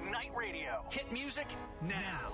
Night Radio. Hit music now.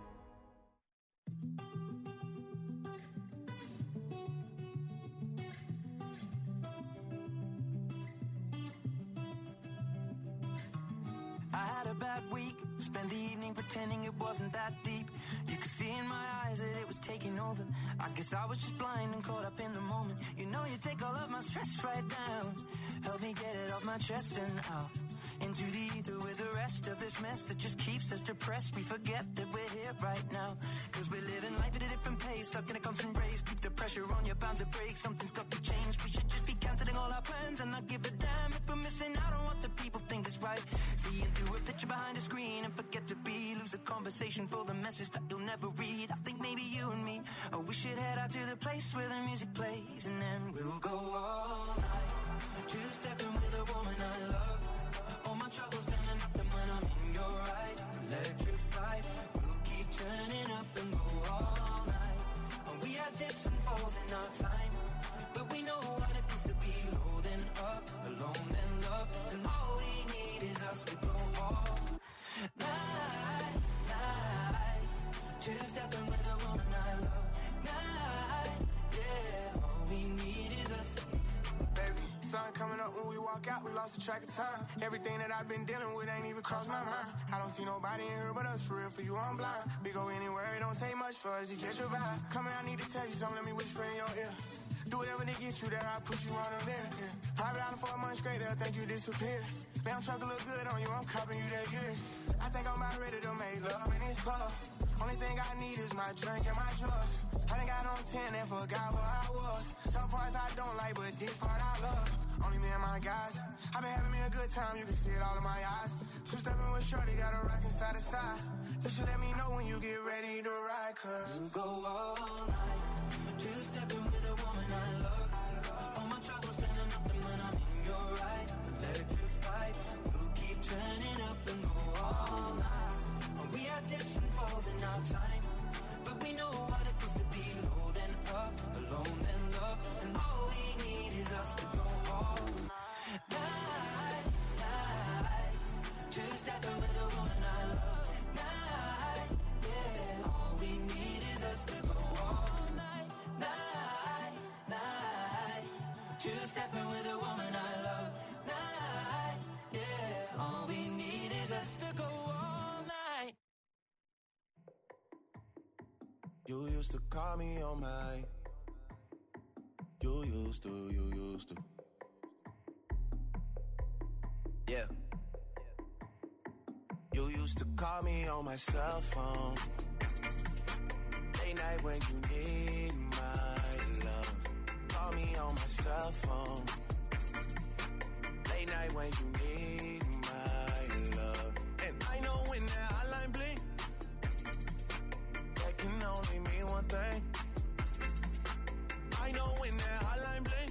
I had a bad week, spent the evening pretending it wasn't that deep. You could see in my eyes that it was taking over. I guess I was just blind and caught up in the moment. You know you take all of my stress right down. Help me get it off my chest and out into the ether with the rest of this mess that just keeps us depressed. We forget that we're here right now, cause we're living life at a different pace, stuck in a constant race. Keep the pressure on, you're bound to break. Something's got to change. We should just be cancelling all our plans and not give a damn if we're missing out on what the people think is right. Seeing through a picture behind a screen and forget to be. Lose the conversation for the message that you'll never read. I think maybe you and me, oh, we should head out to the place where the music plays, and then we'll go all night, two-stepping with a woman I love. All my troubles standing up, and when I'm in your eyes, electrified. We'll keep turning up and go all night. And we had dips and falls in our time, but we know what it is to be low then up, alone then love. And all we need is us to go all night, night. Two-stepping with a woman I love. Night, yeah. All we need is us. Baby, sun coming up when we walk out, we lost track of time. Everything that I've been dealing with ain't even crossed my mind. I don't see nobody in here but us, for real, for you I'm blind. We go anywhere, it don't take much for us to catch your vibe. Come here, I need to tell you something, let me whisper in your ear. Do whatever to get you there, I'll put you on them there. Yeah. Private island for a month straight, they'll think you disappeared. Damn truck look good on you, I'm copping you that years. I think I'm about ready to make love in this club. Only thing I need is my drink and my drugs. I done got on 10 and forgot where I was. Some parts I don't like, but this part I love. Only me and my guys. I've been having me a good time, you can see it all in my eyes. Two-stepping with Shorty, got a rockin' side to side. You should let me know when you get ready to ride, cause we'll go all night, two-stepping with a woman I love. All my troubles standing up, and when I'm in your eyes, electrified. We'll keep turning up and go all night. And we had dips and falls in our time, but we know what it is to be low then up, alone then love. And all we need is us to go all night, night. Two-stepping with a woman I love. Night, yeah. All we need is us to go all night, night, night. Two-stepping with a woman I love. Night, yeah. All we need is us to go all night. You used to call me on my. You used to. Yeah. You used to call me on my cell phone. Late night when you need my love. Call me on my cell phone. Late night when you need my love. And I know when that hotline blink, that can only mean one thing. I know when that hotline blink,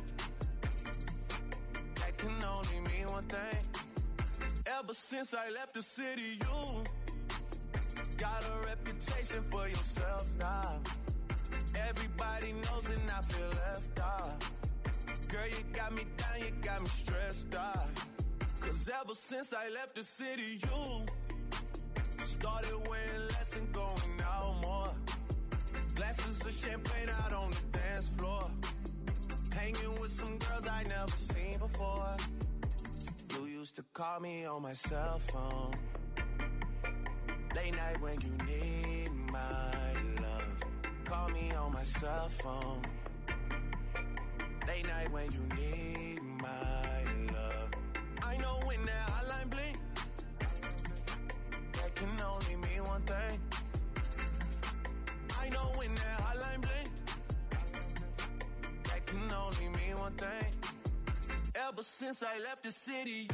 that can only mean one thing. Ever since I left the city, you got a reputation for yourself now. Everybody knows and I feel left out. Girl, you got me down, you got me stressed out. Cause ever since I left the city, you started wearing less and going out more. Glasses of champagne out on the dance floor. Hanging with some girls I never seen before. You used to call me on my cell phone. Late night when you need my love. Call me on my cell phone. Late night when you need my love. I know when that hotline blink, that can only mean one thing. I know when that hotline blink, that can only mean one thing. Ever since I left the city,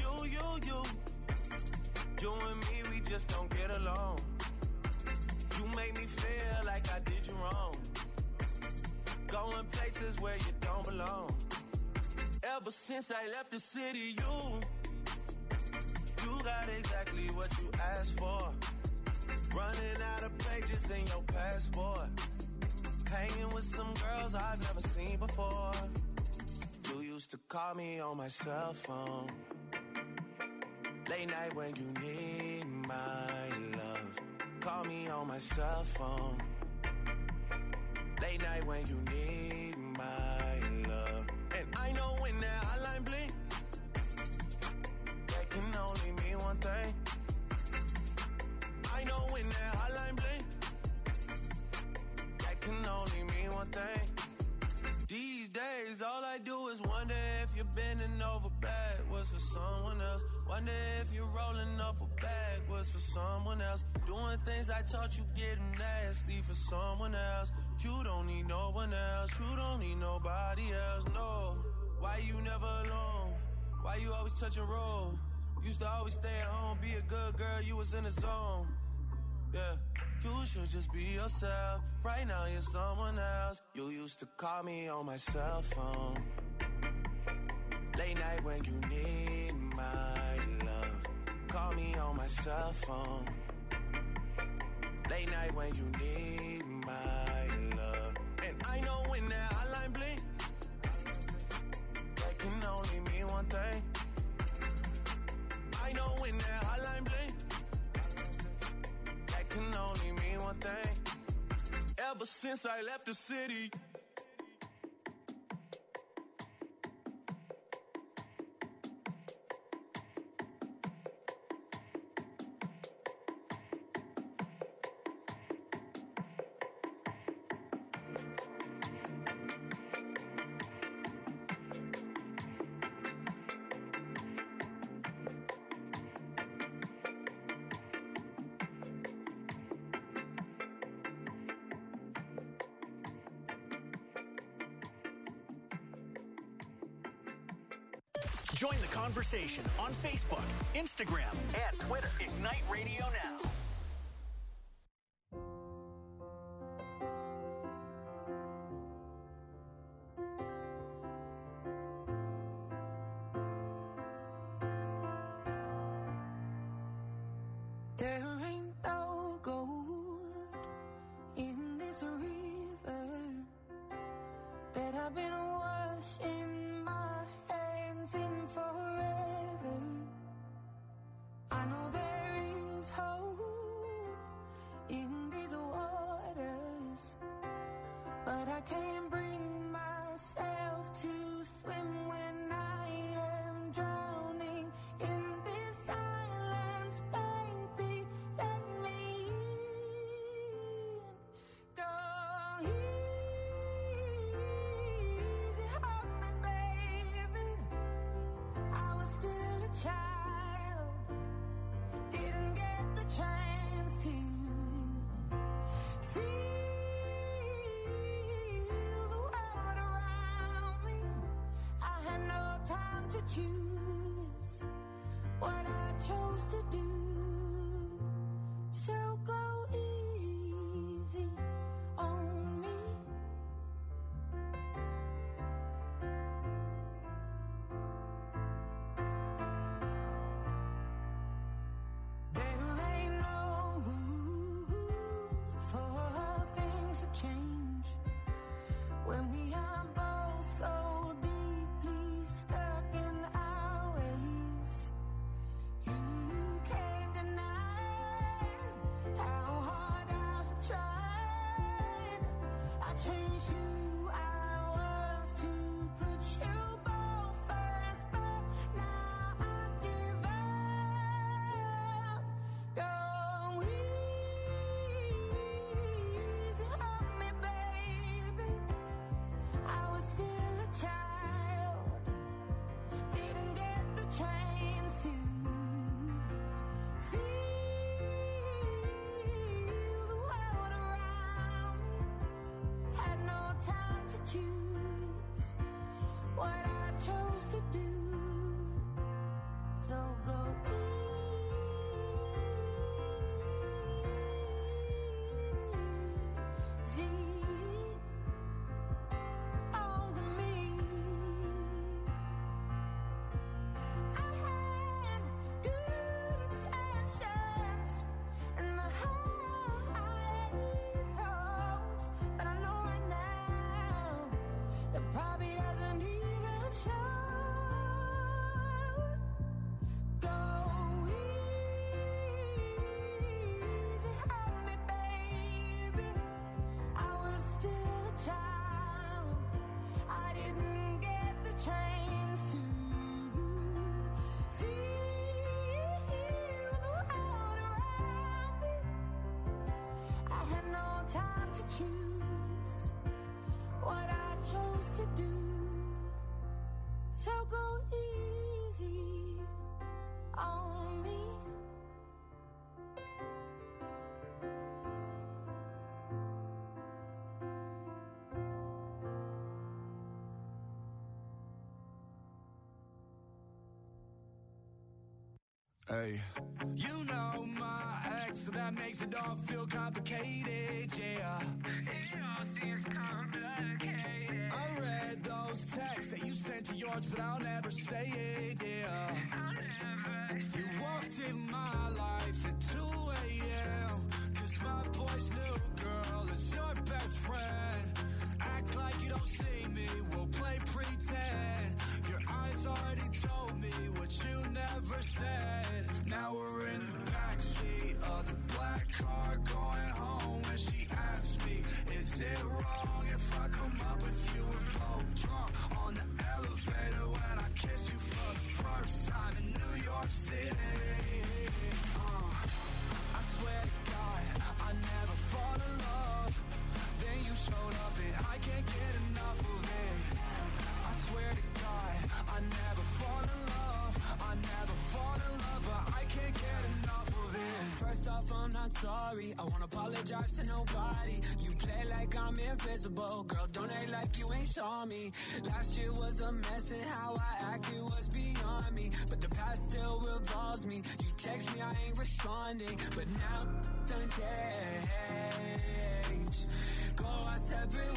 you and me, we just don't get along. You make me feel like I did you wrong. Going places where you don't belong. Ever since I left the city, you got exactly what you asked for. Running out of pages in your passport. Hanging with some girls I've never seen before. You used to call me on my cell phone. Late night when you need my love. Call me on my cell phone. Late night when you need my love. And I know when that hotline blink, that can only mean one thing. I know when that hotline blink, that can only mean one thing. These days, all I do is wonder if you're bending over backwards for someone else. Wonder if you're rolling up a backwards for someone else. Doing things I taught you, getting nasty for someone else. You don't need no one else. You don't need nobody else, no. Why you never alone? Why you always touch and roll? Used to always stay at home, be a good girl, you was in the zone. Yeah, you should just be yourself. Right now you're someone else. You used to call me on my cell phone. Late night when you need my love. Call me on my cell phone. Late night when you need my love. And I know when that hotline blink, that can only mean one thing. I know when that hotline blink, that can only mean one thing. Ever since I left the city, Join the conversation on Facebook, Instagram, and Twitter. Ignite Radio Now. There ain't no gold in this river that I've been washing my hands in forever. I know there is hope in these waters, but I can't bring myself to swim when I am drowning in this silence. Baby, let me in. Go easy on me, baby. I was still a child, didn't get the chance to feel the world around me. I had no time to choose what I chose to do. So go easy on me. There ain't no room for things to change when we are both so deeply stuck in our ways. choose what I chose to do. So go easy on me. Hey, you know my ex, so that makes it all feel complicated, yeah. It all seems complicated. I read those texts that you sent to yours, but I'll never say it, yeah. I'll never say it. You walked in my life at 2 a.m. Cause my boy's new girl is your best friend. Act like you don't see me, we'll play pretend. Your eyes already told me what you never said. Now we're in the backseat of the black car going home. And she asked me, is it wrong if I come up with you? We're both drunk on the elevator when I kiss you for the first time in New York City. I swear to God, I never fall in love. Then you showed up and I can't get enough of it. I swear to God, I never fall in love. I never fall in love, but I can't get enough of it. First off, I'm not sorry. I won't apologize to nobody. You play like I'm invisible. Girl, don't act like you ain't saw me. Last year was a mess and how I acted was beyond me. But the past still revolves me. You text me, I ain't responding. But now done changed. Go our separate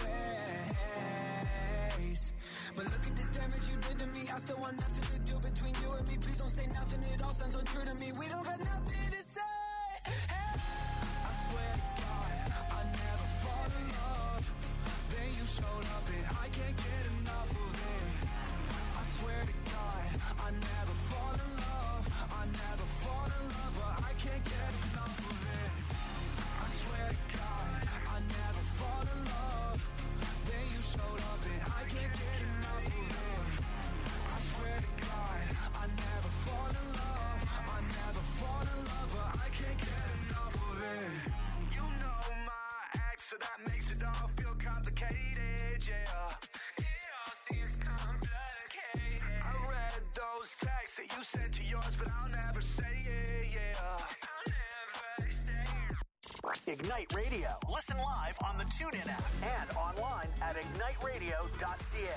ways. But look at this damage you did to me. I still want nothing to do between you and me. Please don't say nothing, it all sounds untrue to me. We don't got nothing to say. Hey. I swear to God, I never fall in love. Then you showed up and I can't get enough of it. I swear to God, I never fall in love. I never fall in love, but I can't get enough of it. I swear to God, I never fall in love. Then you showed up and I can't get enough of it. I swear to God, I never fall in love. I never fall in love, but I can't get enough of it. You know my ex, so that makes it all feel complicated, yeah. It all seems complicated. I read those texts that you sent to yours, but I'll never say it, yeah. I'll never say it. Ignite Radio. Listen live on the TuneIn app and online at igniteradio.ca.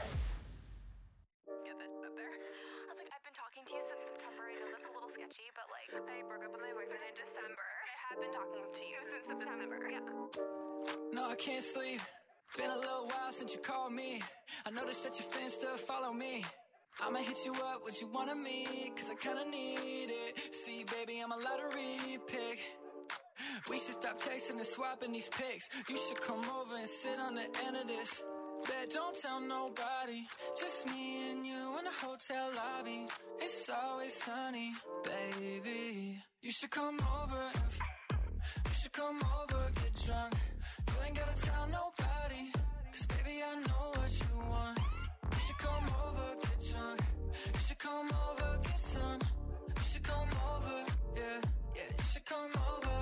Get that up there. I was like, I've been talking to you since September. I know that's a little sketchy, but like, I broke up with my boyfriend in December. I have been talking to you since September. Yeah. No, I can't sleep. Been a little while since you called me. I noticed that your fans still follow me. I'ma hit you up, what you want of me, cause I kinda need it. See, baby, I'm a lottery pick. We should stop texting and swapping these pics. You should come over and sit on the end of this. Bet don't tell nobody, just me and you in the hotel lobby. It's always sunny, baby. You should come over you should come over, get drunk. You ain't gotta tell nobody, cause baby I know what you want. You should come over, get drunk. You should come over, get some. You should come over, yeah, yeah. You should come over,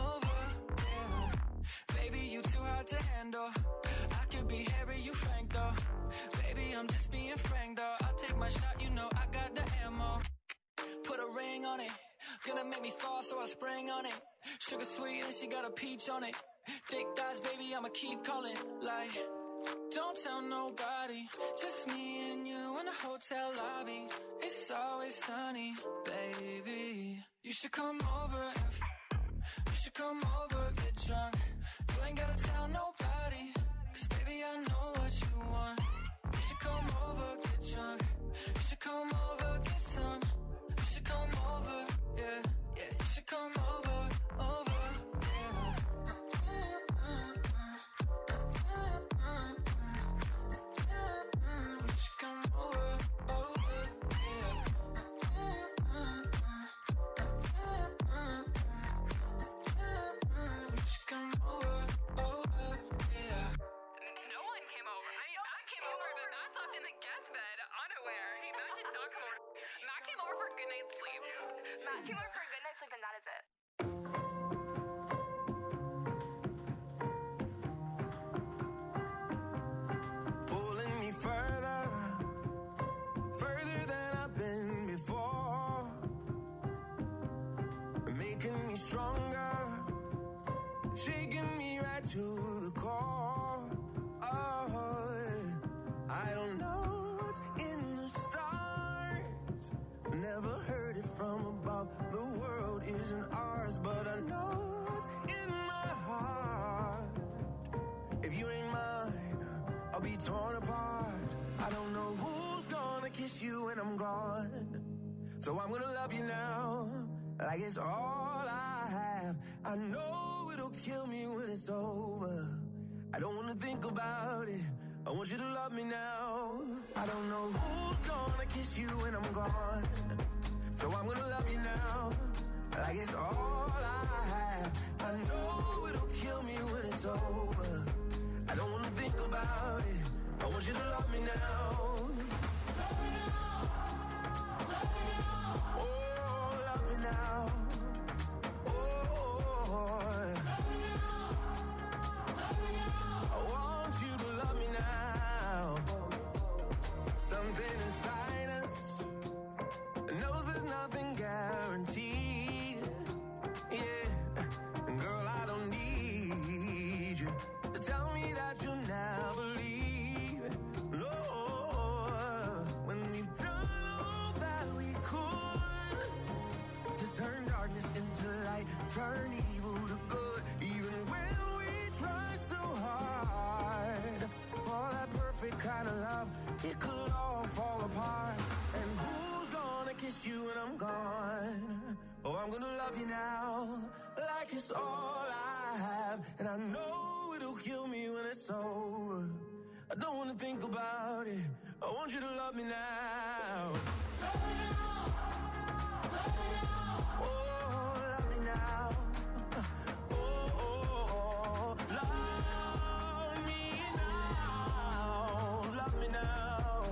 yeah. Baby, you too hard to handle. I could be Harry, you Frank though. Baby, I'm just being frank though. I'll take my shot, you know I got the ammo. Put a ring on it. Gonna make me fall, so I spring on it. Sugar sweet and she got a peach on it. Thick thighs, baby, I'ma keep calling. Like, don't tell nobody, just me and you in the hotel lobby. It's always sunny, baby. You should come over you should come over, get drunk. You ain't gotta tell nobody, cause baby I know what you want. You should come over, get drunk. You should come over, get some. You should come over, yeah, yeah. You should come over, yeah. You should come over, yeah. You should come over, yeah. No one came over. I mean, Matt came over, but Matt slept in the guest bed, unaware. Matt did not come over. Matt came over for a good night's sleep. Matt came over for a good night's sleep, and that is it. making me stronger, shaking me right to the core. Oh, I don't know what's in the stars, never heard it from above. The world isn't ours, but I know what's in my heart. If you ain't mine, I'll be torn apart. I don't know who's gonna kiss you when I'm gone, so I'm gonna love you now, like it's all I have. I know it'll kill me when it's over. I don't wanna think about it, I want you to love me now. I don't know who's gonna kiss you when I'm gone, so I'm gonna love you now, like it's all I have. I know it'll kill me when it's over. I don't wanna think about it, I want you to love me now. Love me now, love me now. Oh, love me now. Oh, love me now, love me now. I want you to love me now. Something inside us knows there's nothing guaranteed. Yeah, and girl, I don't need you to tell me that you'll never leave. No, when we've done all that we could to turn darkness into light, turn evil to good, even when we try so hard for that perfect kind of love, it could all fall apart. And who's gonna kiss you when I'm gone? Oh, I'm gonna love you now, like it's all I have. And I know it'll kill me when it's over. I don't wanna think about it, I want you to love me now. Love me now, love me now. Oh, love me now. Oh, oh, love me now. Love me now.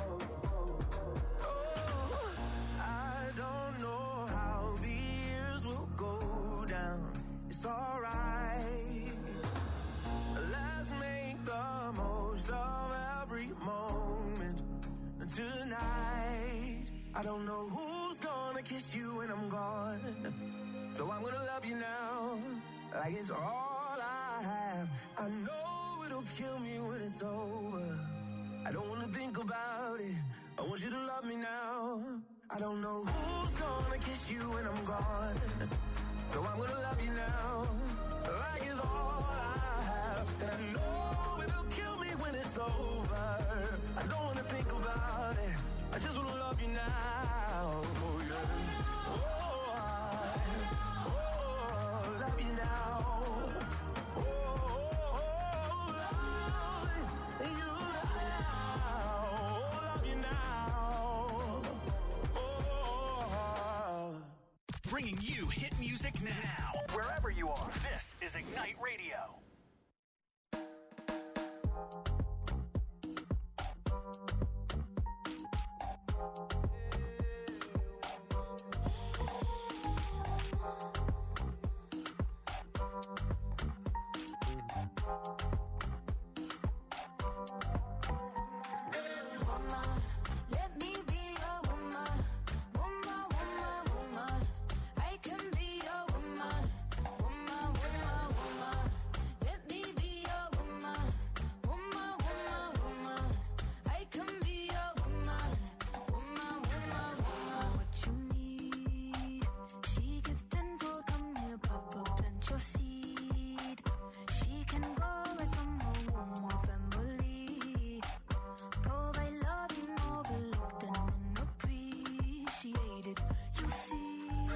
Oh, I don't know how the years will go down. It's alright. Let's make the most of every moment tonight. I don't know who's gonna kiss you when I'm gone, so I'm gonna love you now, like it's all I have. I know it'll kill me when it's over. I don't wanna think about it, I want you to love me now. I don't know who's gonna kiss you when I'm gone, so I'm gonna love you now, like it's all I have. And I know it'll kill me when it's over. I don't wanna think about it, I just wanna love you now. Oh yeah. Oh, love you now. Oh, love you now. Love you now. Oh. Bringing you hit music now, wherever you are. This is Ignite Radio. Let me be your woman, woman, woman, woman. I can be your woman, woman, woman, woman. Let me be your woman, woman, woman, woman. I can be your woman, woman, woman, woman. What you need, she give tenfold. Come here, Papa, plant your seed. She can go right from her womb, family. Provide love you overlooked and unappreciated. You see,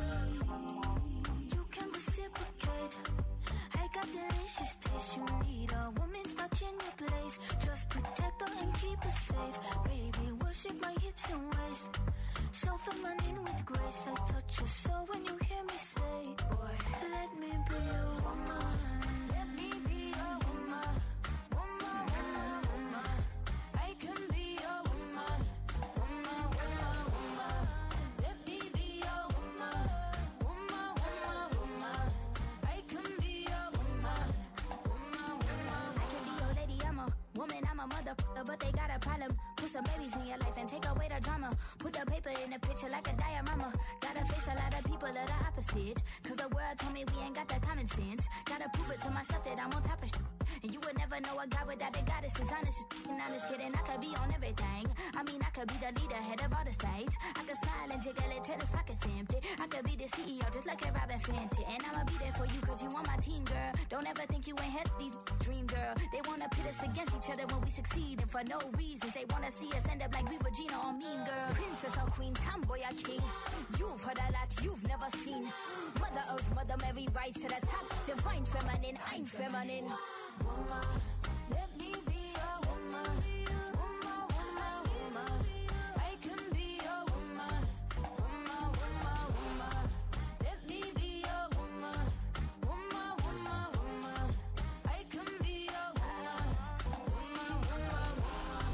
you can reciprocate. I got delicious taste. You need a woman's touch in your place. Just protect her and keep her safe. Baby, worship my hips and waist. So feminine with grace. I touch your soul when you hear me say, boy, let me be your woman. Let me be your woman. Woman, woman, woman. I can be your woman, woman, woman, woman. Let me be your woman, woman, woman, woman. I can be your woman, woman, woman. I can be your lady, I'm a woman, I'm a motherfucker, but they got a problem. Put some babies in your life and take away the drama. Put the paper in the picture like a diorama. Gotta face a lot of people of the opposite shit. Cause the world told me we ain't got that common sense. Gotta prove it to myself that I'm on top of shit. And you would never know a guy without a goddess is honest. And honest kidding, I could be on everything. I mean, I could be the leader, head of all the states. I could smile and jiggle it till his pockets empty. I could be the CEO, just like a Robin Fenty. And I'ma be there for you cause you on my team, girl. Don't ever think you ain't had these dream, girl. They wanna pit us against each other when we succeed. And for no reasons, they wanna see us end up like we Regina or Mean Girl. Princess or queen, tomboy or king. You've heard a lot you've never seen. Mother Earth, Mother Mary, rise to the top. Divine feminine, I'm feminine. Woman, let me be a woman. Woman, woman, woman. I can be a woman. Woman, woman, woman. Let me be a woman. Woman, woman, woman. I can be a woman. Woman, woman, woman.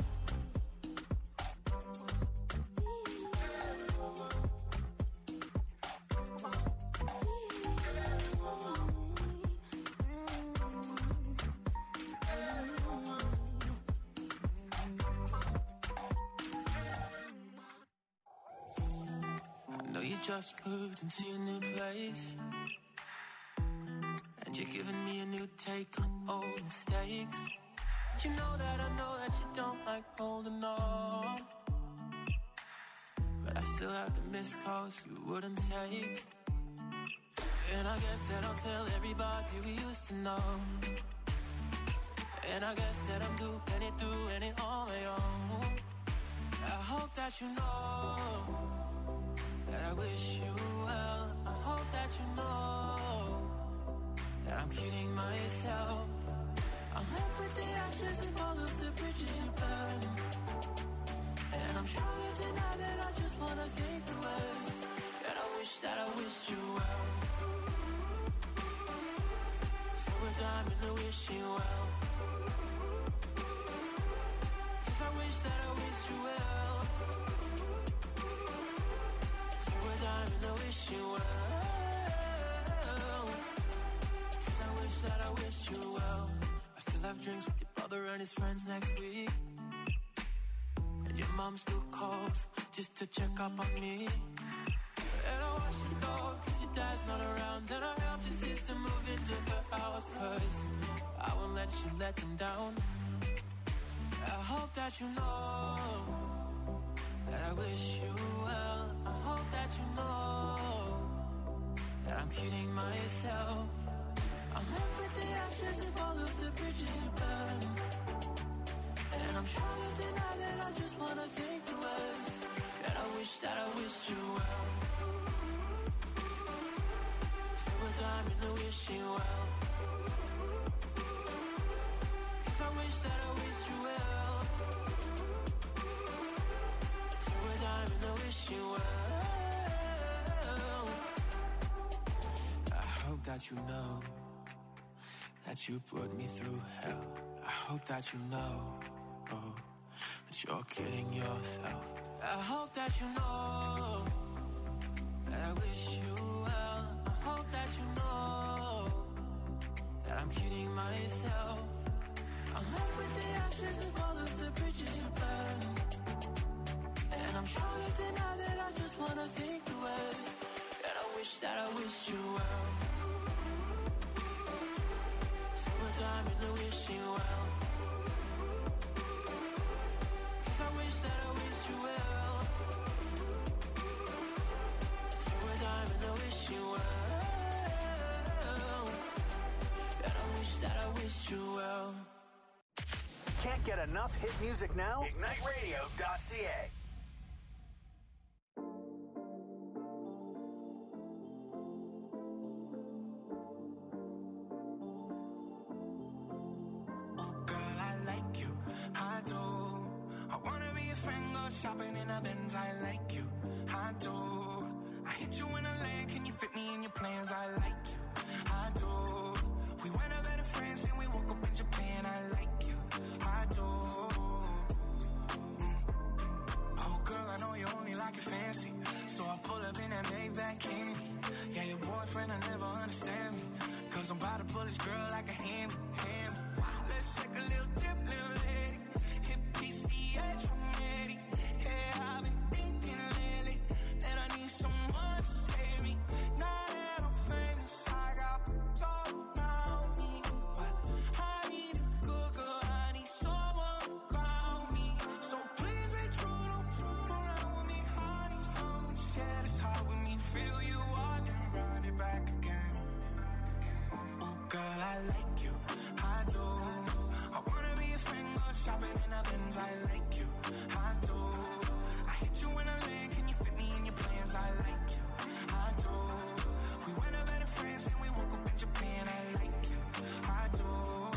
You just moved into your new place, and you're giving me a new take on old mistakes. You know that you don't like holding on, but I still have the missed calls you wouldn't take. And I guess that I'll tell everybody we used to know. And I guess that I'm doing it on my own. I hope that you know that I wish you well. I hope that you know that I'm kidding myself. I'm left with the ashes of all of the bridges you burned, and I'm trying to deny that I just wanna think the worst. And I wish you well. Throw a dime in the wishing well, 'cause I wish you well. Time in the wishing well, 'cause I wish you well. I still have drinks with your brother and his friends next week, and your mom still calls just to check up on me. And I watch the dog 'cause your dad's not around, and I helped your sister move into her house 'cause I won't let you let them down. I hope that you know that I wish you well. I hope that you know that I'm kidding myself. I'm left with the ashes of all of the bridges you burned, and I'm trying to deny that I just wanna think the worst. And I wish you well. Throw a dime in the wishing well, 'cause I wish you well. Throw a dime in the wishing well. I hope that you know that you put me through hell. I hope that you know, oh, that you're kidding yourself. I hope that you know that I wish you well. I hope that you know that I'm kidding myself. I'm left with the ashes of all of the bridges you burned, and I'm trying to deny that I just wanna think the worst. And I wish you well. Throw a dime in the wishing well, 'cause I wish you well. Throw a dime in the wishing well, and I wish you well. Can't get enough hit music now? IgniteRadio.ca. Shopping in a Benz, I like you, I do. I hit you in a land, can you fit me in your plans? I like you, I do. We went out better friends and we woke up in Japan, I like you, I do. Oh girl, I know you only like it fancy, so I pull up in that Maybach candy. Yeah, your boyfriend will never understand me, 'cause I'm about to pull this girl like a hammy. Let's take a little dip, little lady. Hit PCH from Eddie. Yeah, I've been thinking lately that I need someone to save me. Now that like you, I do. I wanna be a friend, go shopping in a Benz, I like you, I do. I hit you in a lane, can you fit me in your plans, I like you, I do. We went up better friends and we woke up in Japan, I like you, I do,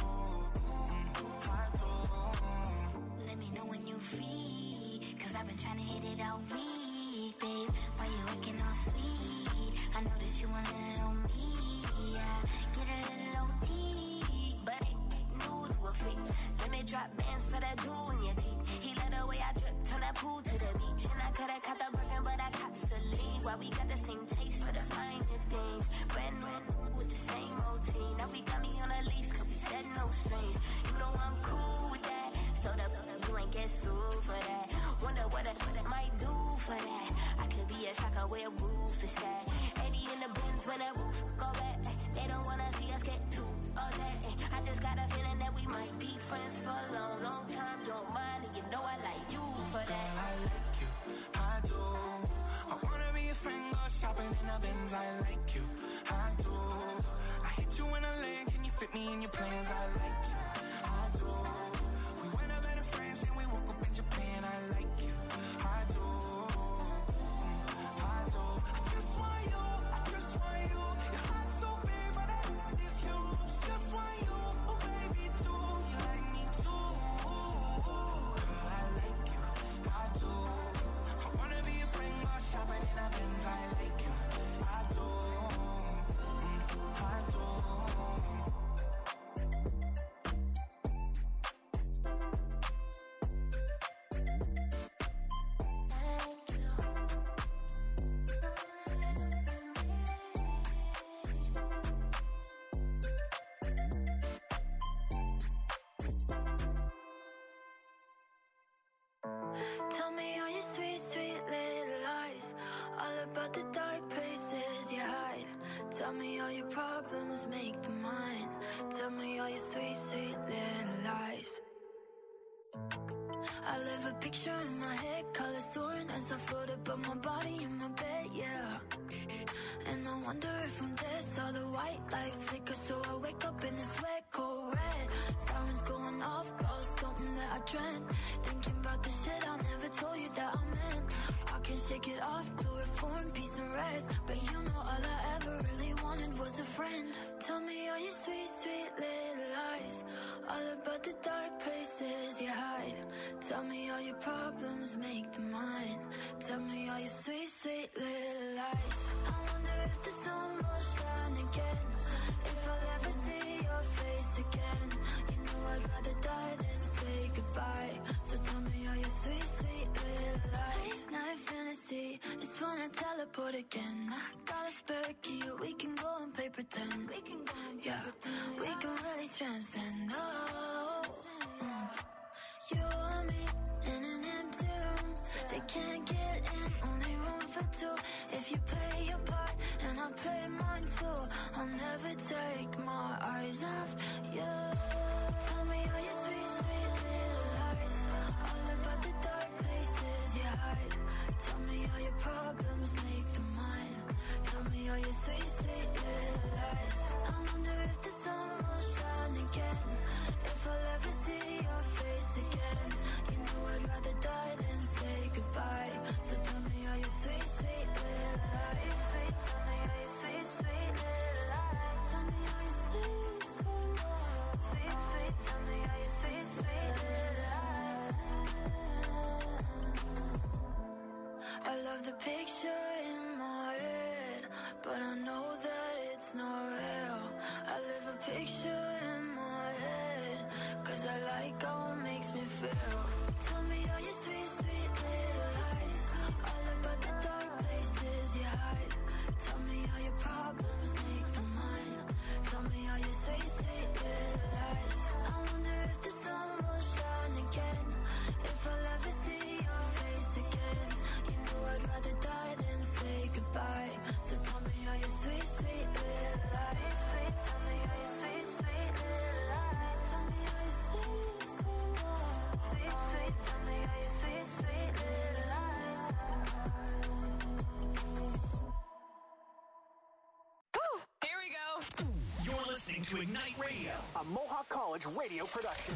I do. Let me know when you free, cause I've been trying to hit it all week, babe. Why you looking all sweet? I know that you want a little me, yeah. Get a little OT, but ain't new to a freak. Let me drop bands for that jewel in your teeth. He let the way I drip, turn that pool to the beach. And I could've caught the Birkin, but I cops the lead. Why we got the same taste for the finer things. Brand new with the same routine. Now we got me on a leash, cause we said no strings. You know I'm cool with that. So you ain't get sued for that. Wonder what I might do for that. I could be a shocker where roof is at. 80 in the bins when that roof go back. They don't wanna see us get too upset. I just got a feeling that we might be friends for a long, long time. Don't mind, and you know I like you for that. Girl, I like you, I do. I wanna be a friend, go shopping in a Benz, I like you, I do. I hit you in a lane, can you fit me in your plans, I like you, I do. We went up better friends and we woke up in Japan, I like you, I do, I do. I just want you, I just want you. Your heart's so big, but I just huge. Just want you, oh baby, too. You like me too, girl, I like you, I do. I wanna be a friend, go shopping in a Benz, I like you, I do, I do. Tell me all your sweet, sweet little lies. All about the dark places you hide. Tell me all your problems, make them mine. Tell me all your sweet, sweet little lies. I live a picture in my head, colors soaring as I float above my body in my bed, yeah. And I wonder if I'm dead, saw the white light flicker, so I wake up in this wet, cold red. Sirens going off, about something that I dreamt. Thinking about the shit I never told you that I meant. I can shake it off, chloroform, peace and rest. But you know all I ever really wanted was a friend. Tell me all your sweet, sweet little lies. All about the dark places you hide. Tell me all your problems, make them mine. Tell me all your sweet, sweet little lies. I wonder if the sun will shine again. If I'll ever see your face again. You know I'd rather die than say goodbye. So tell me all your sweet, sweet little lies. Night fantasy, it's when I teleport again. I got a spare key, we can go and play pretend. We can go and play pretend. We can really transcend. Oh, you and me in an empty room. They can't get in, only room for two. If you play your part and I play mine too, I'll never take my eyes off you. Tell me all your sweet, sweet little lies. All about the dark places you hide. Tell me all your problems, make them mine. Tell me all your sweet, sweet little lies. I wonder if the sun will shine again. If I'll ever see your face again. You know I'd rather die than say goodbye. So tell me all your sweet, sweet little lies. Sweet, tell me all your sweet, sweet little lies. Tell me all your sweet, sweet, sweet, sweet. Tell me all your sweet, sweet little lies. I love the picture in my head, but I know that listening to Ignite Radio, a Mohawk College radio production.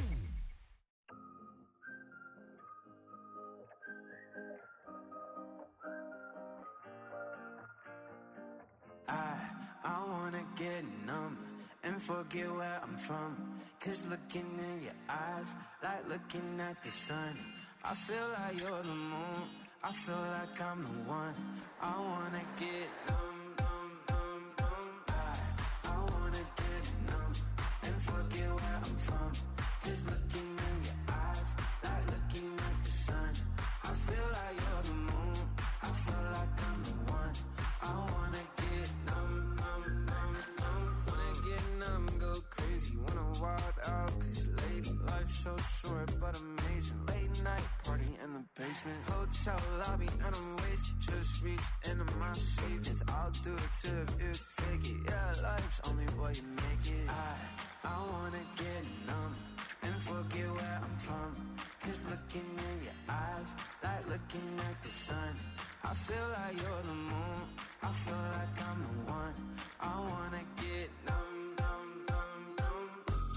I wanna get numb and forget where I'm from. Cause looking in your eyes, like looking at the sun. I feel like you're the moon, I feel like I'm the one. I wanna get numb, numb, numb, numb. I wanna get numb and forget where I'm from. Cause looking in your eyes, like looking at the sun. I feel like you're the moon, I feel like I'm the one. I wanna get numb, numb, numb, numb. Wanna get numb, go crazy, wanna wild out. Cause lady, life's so short but amazing. Late night party in the basement, hotel lobby and I'm wasted. Just reached into my savings, I'll do it too if you take it. Yeah, life's only what you make it. I wanna get numb and forget where I'm from. Cause looking in your eyes, like looking at the sun. I feel like you're the moon, I feel like I'm the one. I wanna get numb, numb, numb, numb.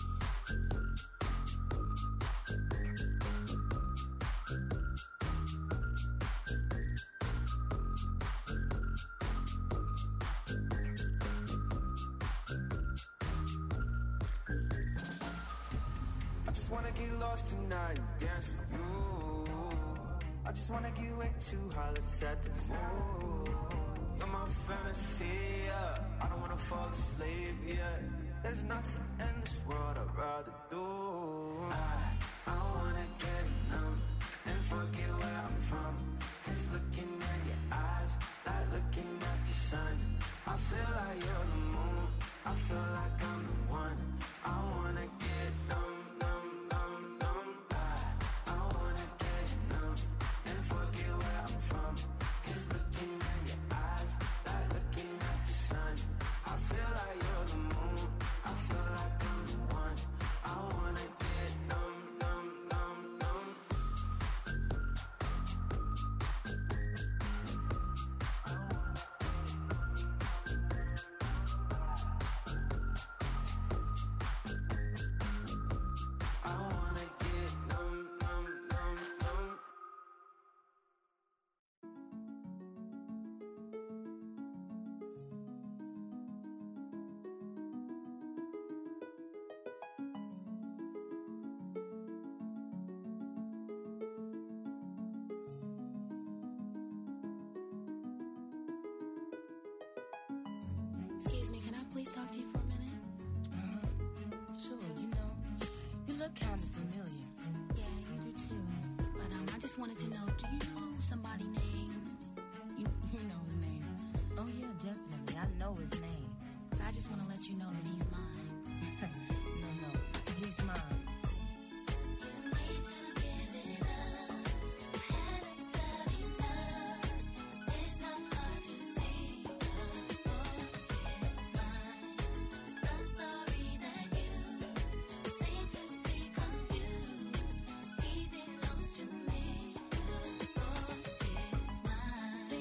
I just wanna get lost tonight and dance with you. I just wanna get way too high, let's set the mood. You're my fantasy, yeah. I don't wanna fall asleep, yeah. There's nothing in this world I'd rather do. I wanna get numb and forget where I'm from. Cause looking at your eyes, like looking at the sun. I feel like you're the moon, I feel like I'm the one. I wanna get numb, numb, numb, numb. I wanna get numb and forget where I'm from. Cause looking at your eyes, like looking at the sun. I feel like you're the moon, I feel like I'm the one. I wanna get numb, numb, numb, numb. I wanna get numb, numb, numb, numb. Excuse me, can I please talk to you for a minute? Sure, you look kind of familiar. Yeah, you do too. But I just wanted to know, do you know somebody named... You know his name. Oh yeah, definitely. I know his name. But I just want to let you know that he's mine. No, he's mine.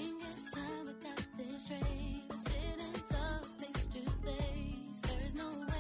There is no way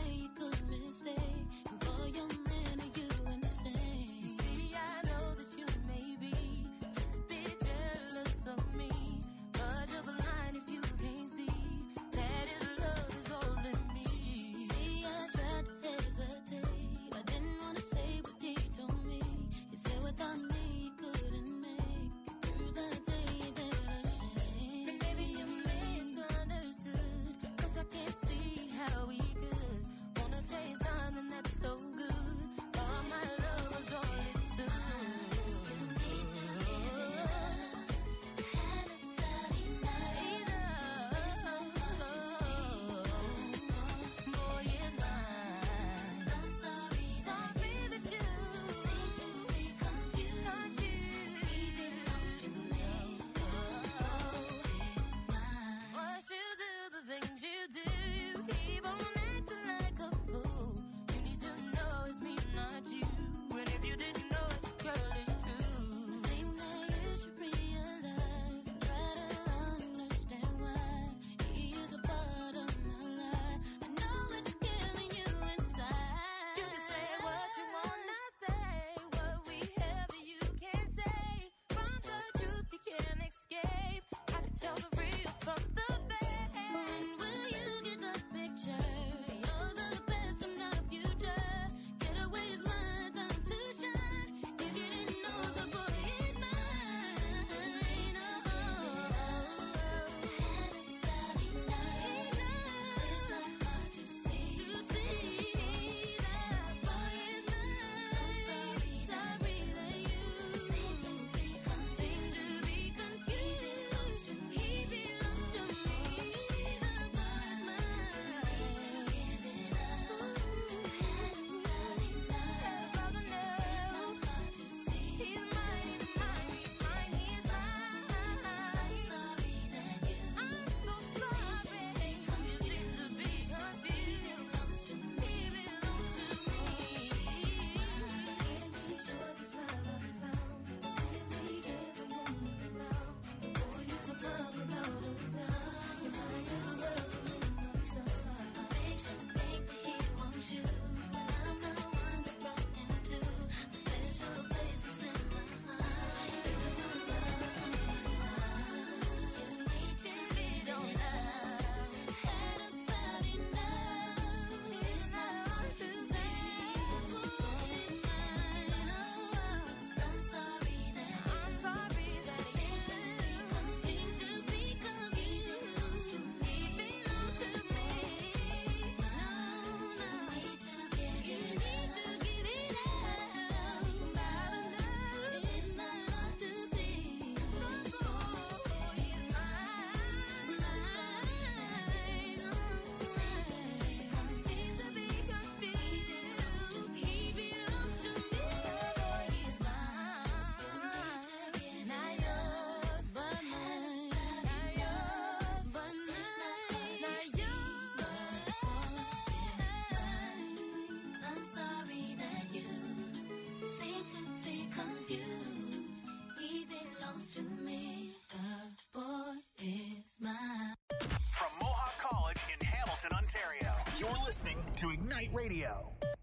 listening to Ignite Radio.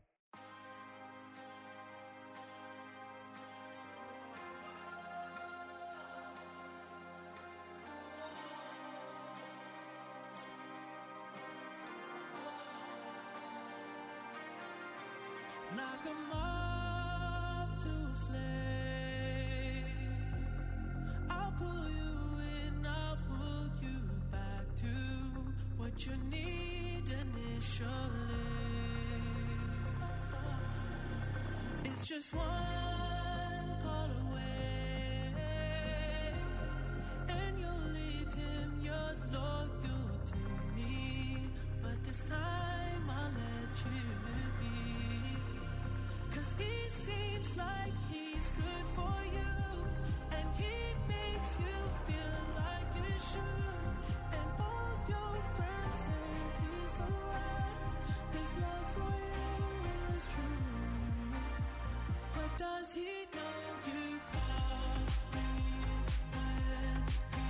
Like a moth to a flame, I'll pull you in, I'll pull you back to what you need initially. It's just one call away, and you'll leave him, you're loyal to me, but this time I'll let you be. 'Cause he seems like he's good for you, and he makes you feel like you should. And all your friends say he's the one. His love for you is true. But does he know you call me when he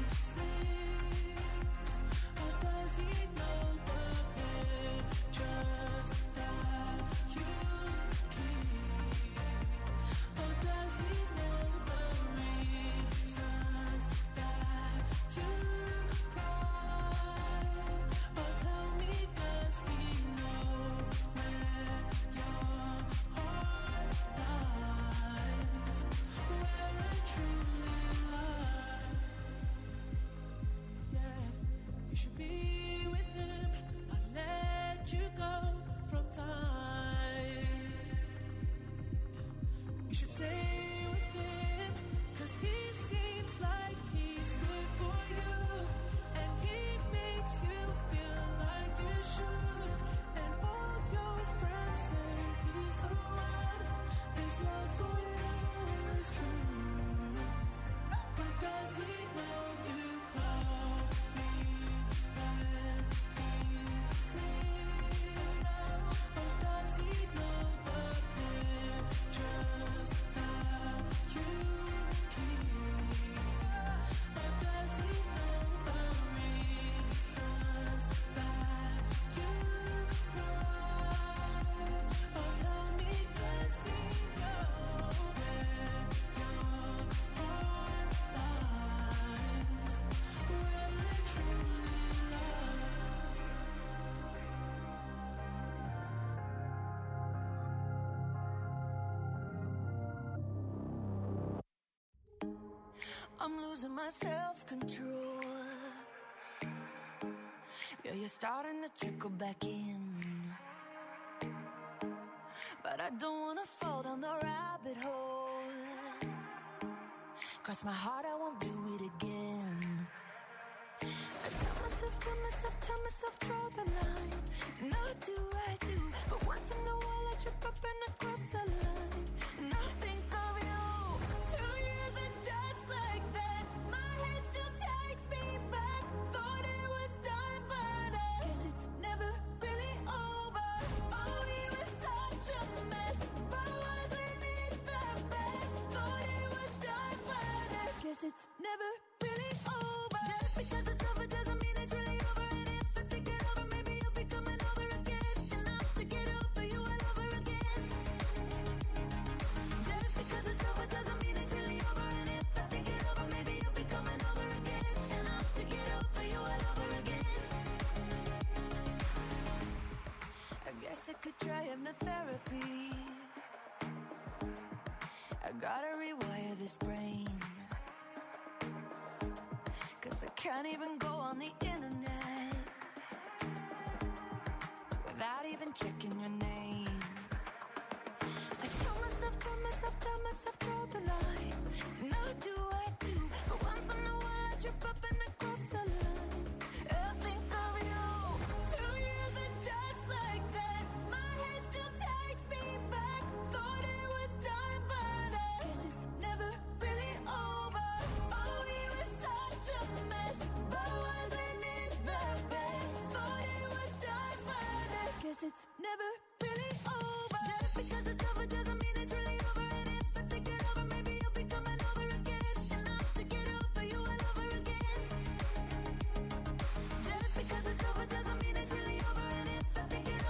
sleeps? Or does he know the pictures that you or does he know the reasons that you cry? Or tell me, does he know where your heart lies? Where it truly lies? Yeah, you should be with him, but let you go from time. You should stay with him, 'cause he seems like he's good for you, and he makes you feel like you should. And all your friends say he's the one. His love for you is true. But does he know you call me when he sleeps? Or does he know the pictures that you keep? Or does he know the reasons that you cry? Or tell me, does he know where your heart lies? Where it truly lies? I'm losing my self-control. Yeah, you're starting to trickle back in, but I don't wanna fall down the rabbit hole. Cross my heart, I won't do it again. I tell myself, draw the line. And I do, but once in a while I trip up and I cross the line. And I think of you. 2 years and just like that, my head still takes me back. Thought it was done, but I guess it's never really over. Oh, we were such a mess, but wasn't it the best? Thought it was done, but I guess it's never really over. Just because it's over doesn't mean it's really over. And if I think it over, maybe you'll be coming over again. And I have to get over you all over again. Just because it's over doesn't mean it's really over. And if I think it over, maybe you'll be coming over again. And I have to get over you all over again. I guess I could try hypnotherapy. I gotta rewire this brain, 'cause I can't even go on the internet without even checking your name. I tell myself, draw the line. And I do, but once in a while I trip up and I cross the line. I think of you. 2 years and just like that, my head still takes me back. Thought it was done, but I guess it's never really over. Oh, we were such a mess, but wasn't it the best? Thought it was done, but I guess it's never really over. Just because it's over doesn't mean it's really over. And if I think it over, maybe you'll be coming over again. And I have to get over you all over again. Just because it's over doesn't mean it's really over. And if I think it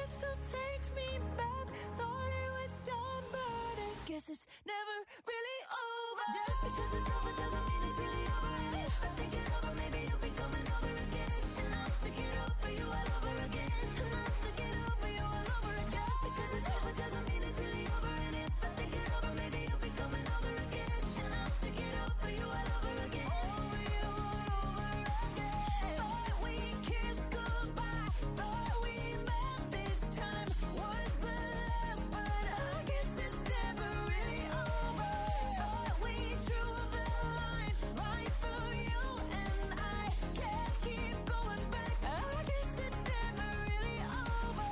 heart still takes me back. Thought it was done, but I guess it's never really over. Just because it's over doesn't mean it's really over. And if I think it over, maybe you'll be coming over again. And I'll have to get over you all over again. And I'll have to get over you all over again. Just because it's over doesn't mean it's really over. And if I think it over, maybe you'll be coming over again. And I'll have to get over you all over again. Over you all over again. Thought we kissed goodbye. Thought we met this time was the last, but I guess it's never really over. Thought we drew the line right through you and I can't keep going back. I guess it's never really over.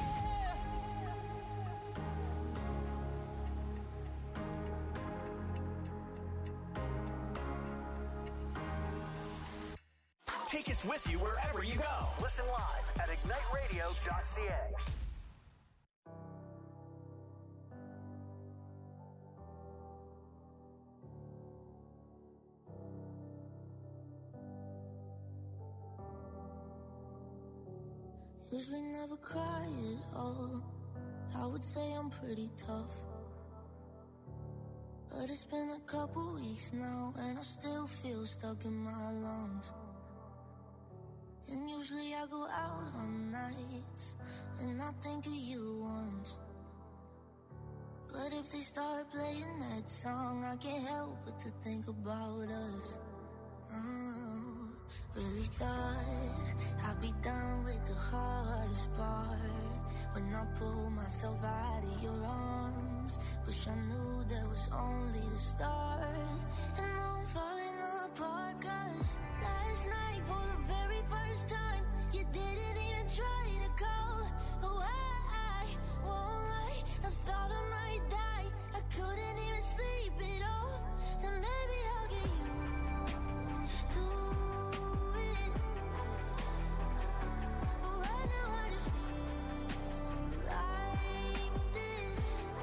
Take us with you wherever you go. Listen live at igniteradio.ca. Usually never cry at all. I would say I'm pretty tough, but it's been a couple weeks now and I still feel stuck in my lungs. And usually I go out on nights and I think of you once, but if they start playing that song I can't help but to think about us. Really thought I'd be done with the hardest part when I pulled myself out of your arms. Wish I knew that was only the start. And now I'm falling apart, 'cause last night for the very first time you didn't even try to call. Oh, I won't lie, I thought I might die. I couldn't even sleep at all. And maybe I'll get used to it, but right now I just feel like this.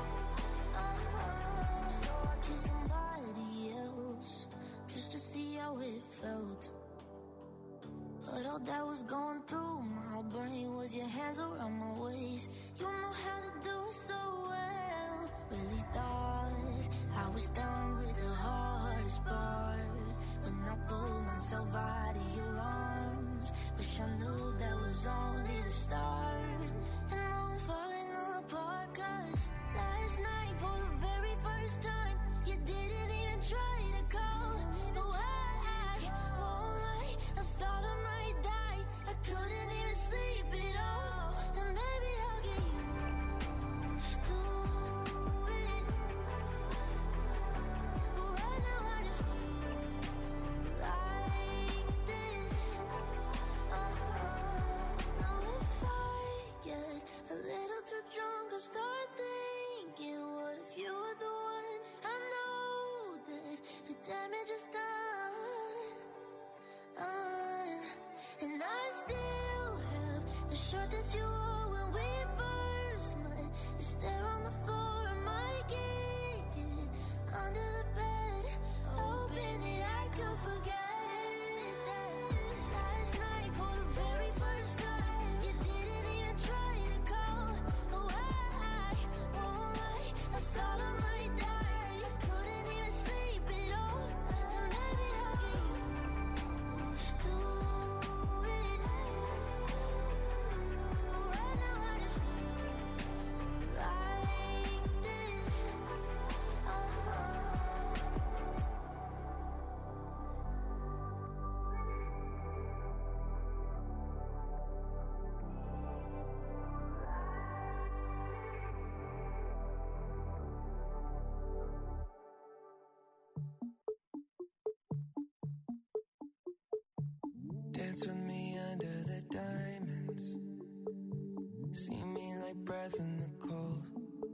So I kissed somebody else just to see how it felt. But all that was going through my brain was your hands around my waist. You know how to do it so well. Really thought I was done with the hardest part when I pulled myself out of your arms. Wish I knew that was only the start. And now I'm falling apart, 'cause last night for the very first time you didn't even try to call. Oh, I won't lie, I thought I might die. I couldn't even sleep at all. And maybe I'll get used to it, but right now I just feel like this. Now if I get a little too drunk, I'll start thinking, what if you were the one? I know that the damage is done, and I still have the shirt that you wore when we first met. It's there on the floor, I might kick it under the bed, hoping that I could forget that last night for the very first time you didn't even try to call. Oh, I won't lie, I thought I might die. I couldn't even sleep at all. And maybe I'll get used to it, but right now I just feel like this. Dance with me under the diamonds. See me like breath in the cold.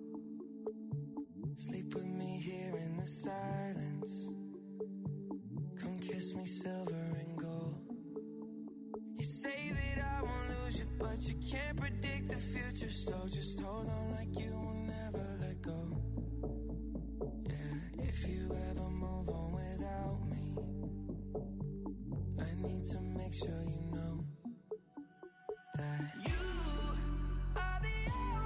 Sleep with me here in the silence. Come kiss me silver and gold. You say that I won't lose you, but you can't predict the future. So just hold on like you will never let go. Yeah, if you ever move on without me, I need to make sure you know that you are the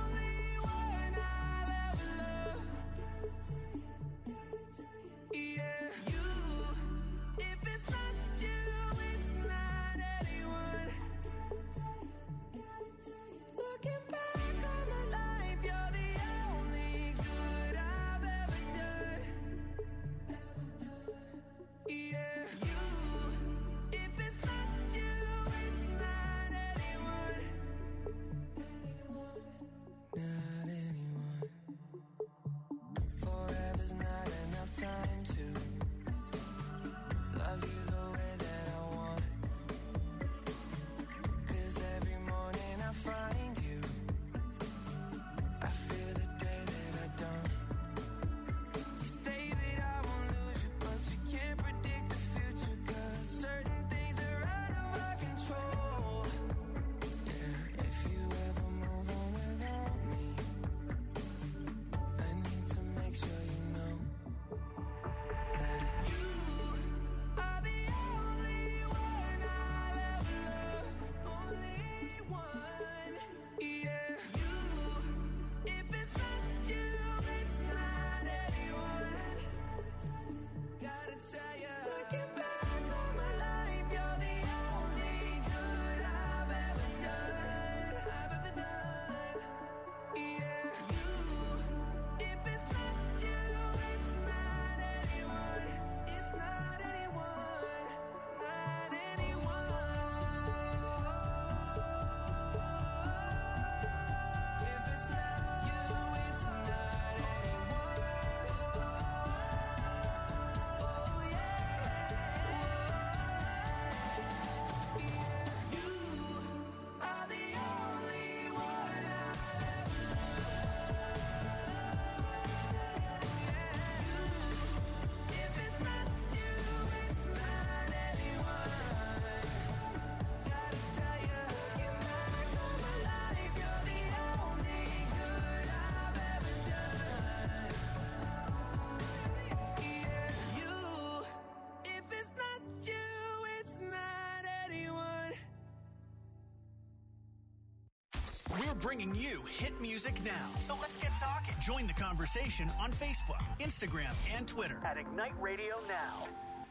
bringing you hit music now. So let's get talking. Join the conversation on Facebook, Instagram, and Twitter at Ignite Radio Now.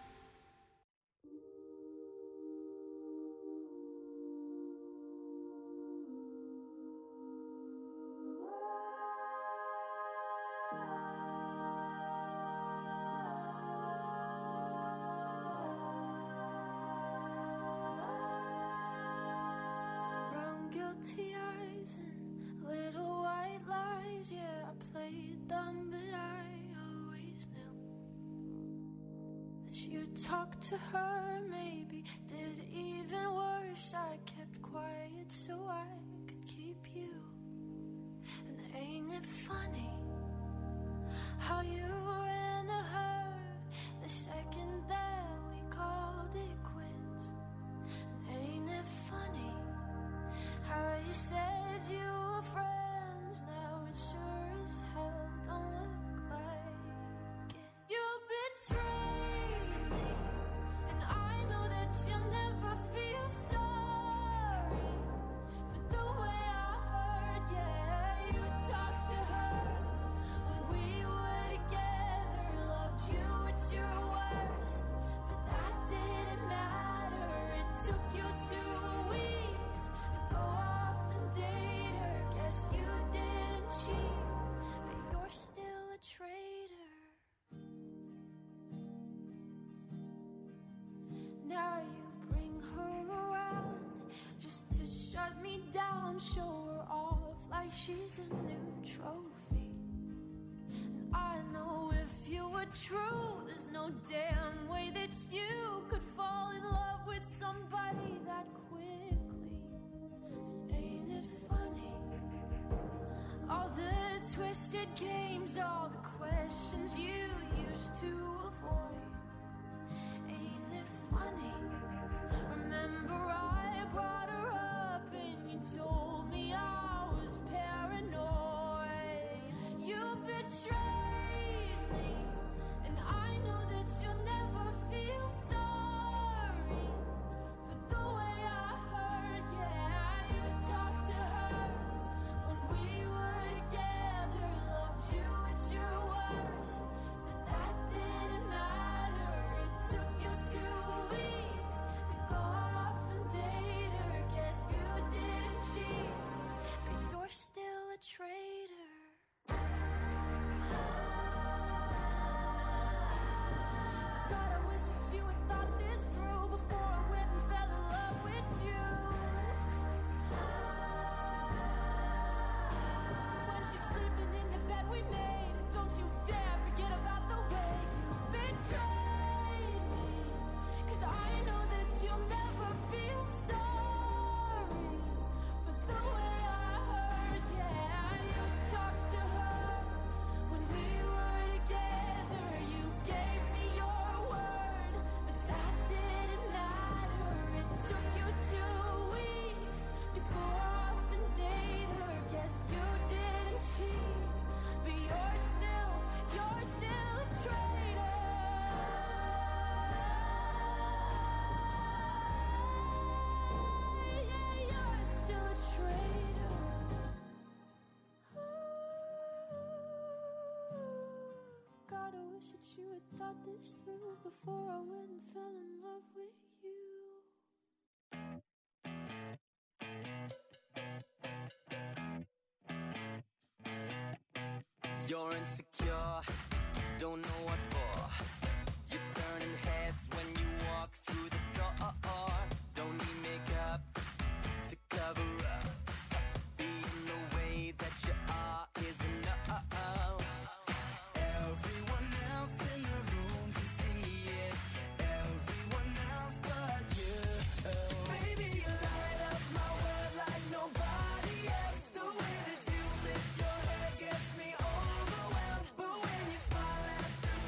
Guilty eyes and little white lies. Yeah, I played dumb, but I always knew that you'd talk to her. Maybe did even worse. I kept quiet so I could keep you. And ain't it funny how you ran to her the second that we called it quits? And ain't it funny how you said you were friends? Now it sure as hell don't look like it. You betrayed me, and I know that you'll never feel sorry for the way I hurt. Yeah, you talked to her when we were together, loved you at your worst, but that didn't matter. It took you 2 weeks to go off and date her. Guess you didn't cheat, but you're still a traitor. Now you bring her around just to shut me down, show her off like she's a new trophy. And I know if you were true, there's no damn way that you could fall in love with somebody that quickly. Ain't it funny? All the twisted games, all the questions you used to avoid. Ain't it funny? Remember I brought her up and you told me I was paranoid. You betrayed me, and I know that you'll never feel sorry for the way I hurt. Yeah, you talked to her when we were together, loved you at your worst, but that didn't matter. It took you 2 weeks to go off and date her. Guess you didn't cheat, but you're still a traitor. God, I wish that you had thought this through before I went and fell in love with you. When she's sleeping in the bed we made, don't you dare forget about the way you betrayed me. 'Cause I know that you'll never feel sorry for the way I hurt. Yeah, you talked to her when we were together. You gave me your word, but that didn't matter. It took you 2 weeks to go off and date her. Guess you didn't cheat, but you're still a traitor. Yeah, you're still a traitor. God, I wish that you had thought this through before I went and fell in love with you. You're insecure, don't know what for. You're turning heads when you walk through the door. Don't need makeup to cover up. Being the way that you are is enough. Everyone else in the room can see it. Everyone else but you. Baby, you light up my world like nobody else. The way that you flip your hair gets me overwhelmed. But when you smile at the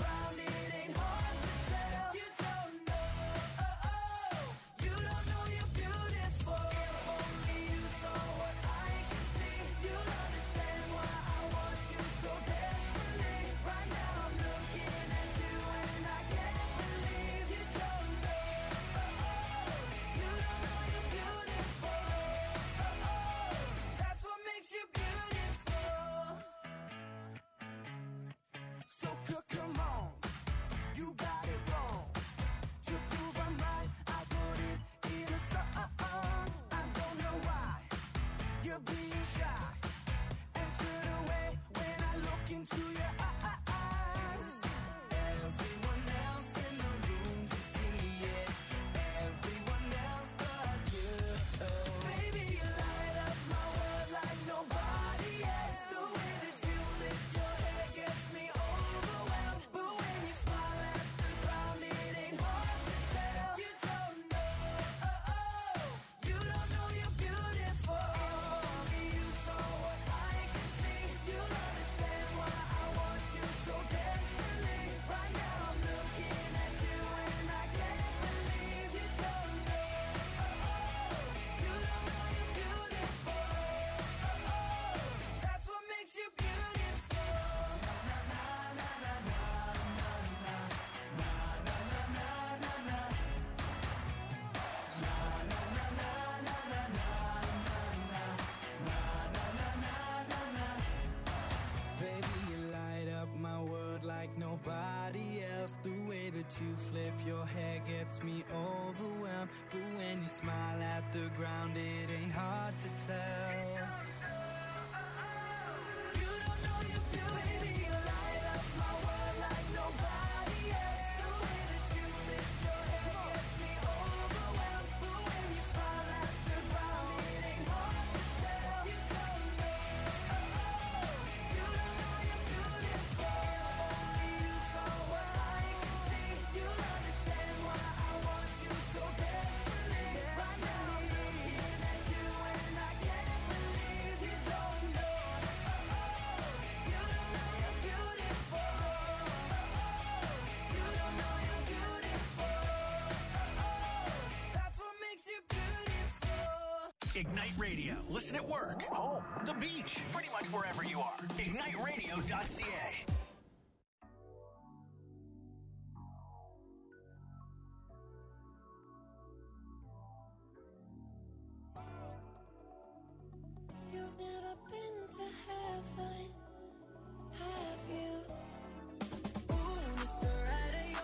that you flip your hair gets me overwhelmed. But when you smile at the ground, it ain't hard to tell. You don't know you're beauty, you light up my world like nobody else. The way that you flip your hair gets me overwhelmed. But when you smile at the ground, it ain't hard to tell. You don't know, you don't know you're beautiful. Only you saw what I can see. You'll understand why I want you so desperately. Right now I'm looking at you and I can't believe you don't know. You don't know you're beautiful. You don't know you're beautiful. That's what makes you beautiful. Ignite Radio. Listen at work, home, the beach, pretty much wherever you are. IgniteRadio.ca.